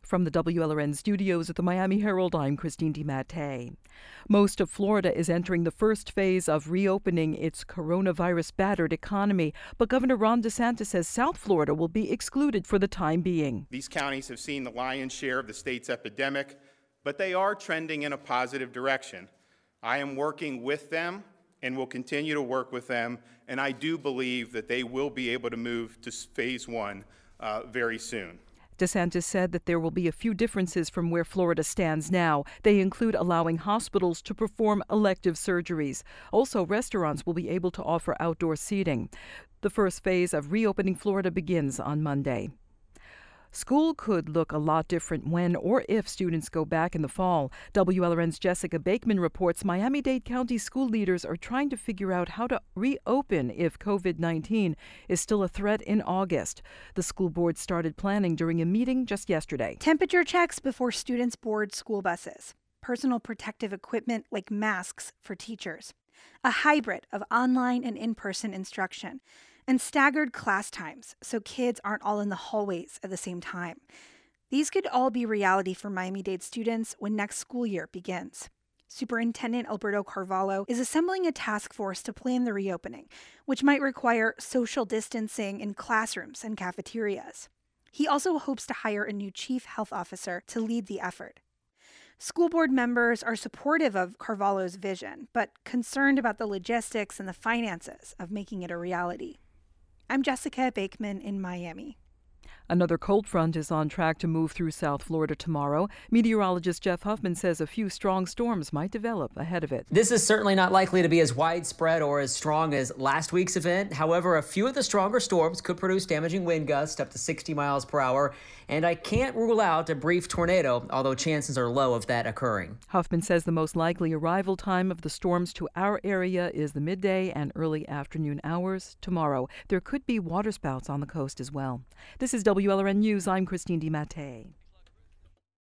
From the WLRN studios at the Miami Herald, I'm Christine DiMattei. Most of Florida is entering the first phase of reopening its coronavirus-battered economy, but Governor Ron DeSantis says South Florida will be excluded for the time being. These counties have seen the lion's share of the state's epidemic, but they are trending in a positive direction. I am working with them and will continue to work with them, and I do believe that they will be able to move to phase one very soon. DeSantis said that there will be a few differences from where Florida stands now. They include allowing hospitals to perform elective surgeries. Also, restaurants will be able to offer outdoor seating. The first phase of reopening Florida begins on Monday. School could look a lot different when or if students go back in the fall. WLRN's Jessica Bakeman reports Miami-Dade County school leaders are trying to figure out how to reopen if COVID-19 is still a threat in August. The school board started planning during a meeting just yesterday. Temperature checks before students board school buses. Personal protective equipment like masks for teachers. A hybrid of online and in-person instruction. And staggered class times, so kids aren't all in the hallways at the same time. These could all be reality for Miami-Dade students when next school year begins. Superintendent Alberto Carvalho is assembling a task force to plan the reopening, which might require social distancing in classrooms and cafeterias. He also hopes to hire a new chief health officer to lead the effort. School board members are supportive of Carvalho's vision, but concerned about the logistics and the finances of making it a reality. I'm Jessica Bakeman in Miami. Another cold front is on track to move through South Florida tomorrow. Meteorologist Jeff Huffman says a few strong storms might develop ahead of it. This is certainly not likely to be as widespread or as strong as last week's event. However, a few of the stronger storms could produce damaging wind gusts up to 60 miles per hour. And I can't rule out a brief tornado, although chances are low of that occurring. Huffman says the most likely arrival time of the storms to our area is the midday and early afternoon hours tomorrow. There could be waterspouts on the coast as well. This is WLRN News. I'm Christine DiMattei.